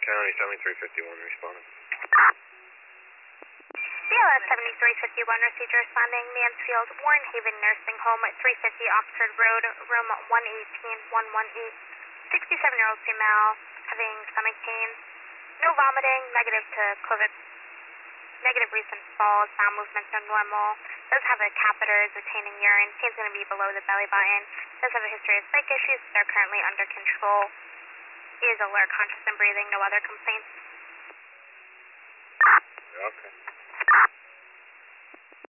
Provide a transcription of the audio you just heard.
County 7351 responding. BLS 7351 received responding Mansfield Warren Haven Nursing Home at 350 Oxford Road, room 118118. 67-year-old female having stomach pain. No vomiting, negative to COVID. Negative recent falls, bowel movements are normal. Does have a catheter, is retaining urine. Pain's going to be below the belly button. Does have a history of psych issues. They're currently under control. Is alert, conscious, and breathing. No other complaints. Okay.